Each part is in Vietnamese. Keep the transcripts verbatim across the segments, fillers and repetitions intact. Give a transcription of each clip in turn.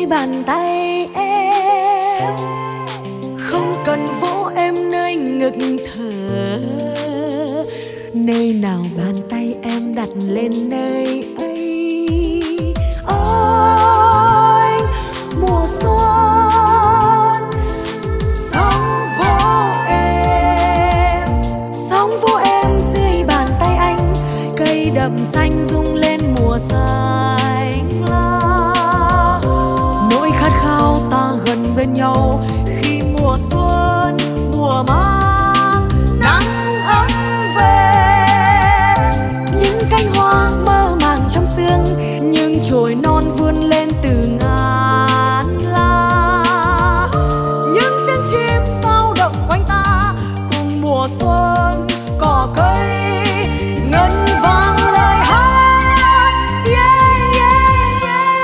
nơi bàn tay em, không cần vỗ em nơi ngực thở. Nơi nào bàn tay em đặt lên nơi ấy. Ôi mùa xuân, sóng vỗ em, sóng vỗ em dưới bàn tay anh. Cây đầm xanh rung lên mùa xanh lá. Nỗi khát khao ta gần bên nhau khi mùa xuân, mùa mang nắng ấm về. Những cánh hoa mơ màng trong sương, nhưng chồi non vươn lên từ ngàn lá. Những tiếng chim sao động quanh ta cùng mùa xuân, cỏ cây ngân vang lời hát. Yeah, yeah, yeah.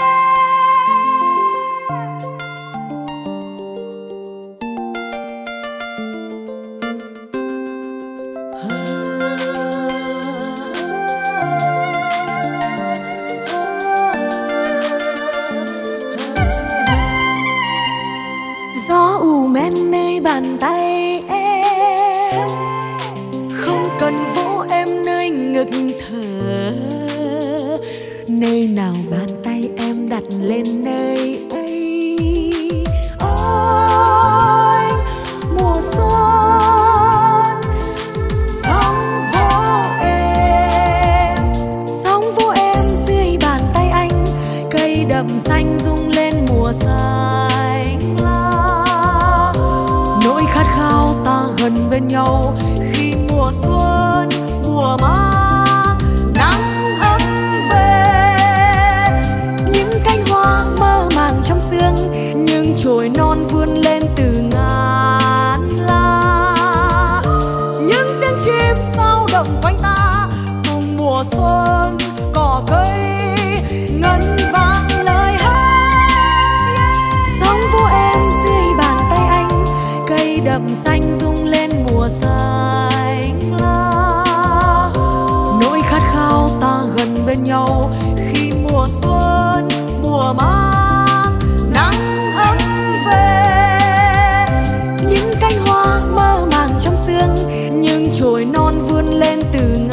Gió ù men nơi bàn tay em, không cần vỗ em nơi ngực thở. Nơi nào bàn tay em đặt lên nơi ấy. Ôi mùa xuân, sóng vỗ em, sóng vỗ em dưới bàn tay anh. Cây đầm xanh rung lên mùa xanh lá. Nỗi khát khao ta gần bên nhau khi mùa xuân, mùa mang nắng ấm về. Những cánh hoa mơ màng trong sương, nhưng chồi non vươn lên từ ngàn lá. Những tiếng chim sao động quanh ta cùng mùa xuân, cỏ cây ngân vang lời hát. Sóng vỗ em dưới bàn tay anh, cây đầm xanh rung lên mùa xanh lá. Nỗi khát khao ta gần bên nhau khi mùa xuân, mùa mang nắng ấm về. Những cánh hoa mơ màng trong sương, nhưng chồi non vươn lên từ